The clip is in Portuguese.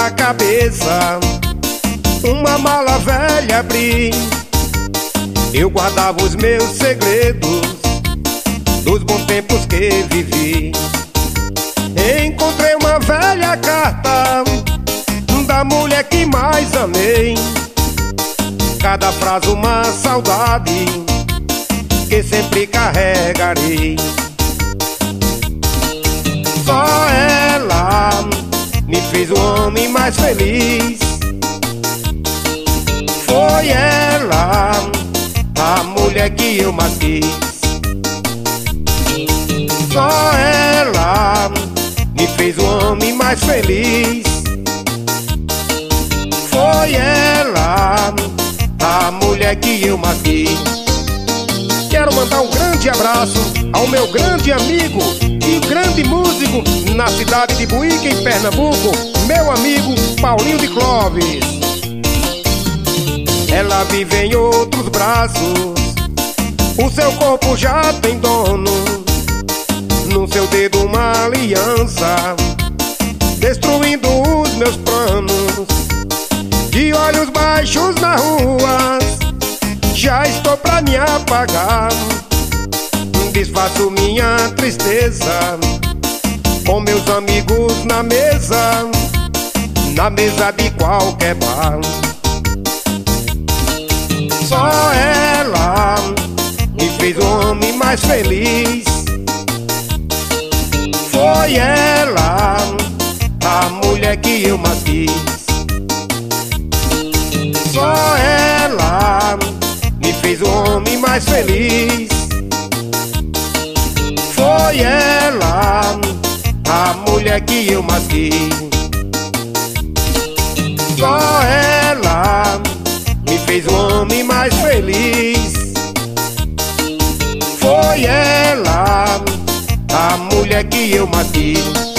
minha cabeça uma mala velha abri. Eu guardava os meus segredos dos bons tempos que vivi. Encontrei uma velha carta da mulher que mais amei. Cada frase uma saudade que sempre carregarei. Só ela me fez o homem mais feliz. Foi ela a mulher que eu mais quis. Só ela me fez o homem mais feliz. Foi ela a mulher que eu mais quis. Quero mandar um grande abraço ao meu grande amigo e grande músico na cidade de Buíque, em Pernambuco, meu amigo Paulinho de Clóvis. Ela vive em outros braços, o seu corpo já tem dono. No seu dedo uma aliança, destruindo os meus planos. De olhos baixos na rua, já estou pra me apagar. Desfaço minha tristeza com meus amigos na mesa de qualquer bar. Só ela me fez o homem mais feliz. Foi ela a mulher que eu mais quis. Só ela me fez o homem mais feliz. Foi ela a mulher que eu mais quis. Só ela me fez o homem mais feliz. Foi ela a mulher que eu mais quis.